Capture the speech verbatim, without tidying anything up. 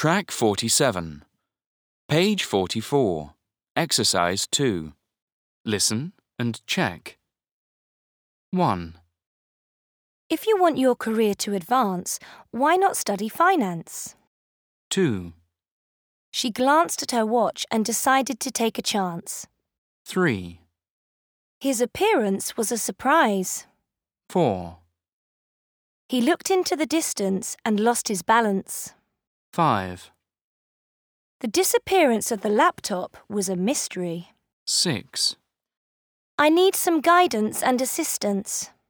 Track forty-seven. Page forty-four. Exercise two. Listen and check. one. If you want your career to advance, why not study finance? two. She glanced at her watch and decided to take a chance. three. His appearance was a surprise. four. He looked into the distance and lost his balance. five. The disappearance of the laptop was a mystery. six. I need some guidance and assistance.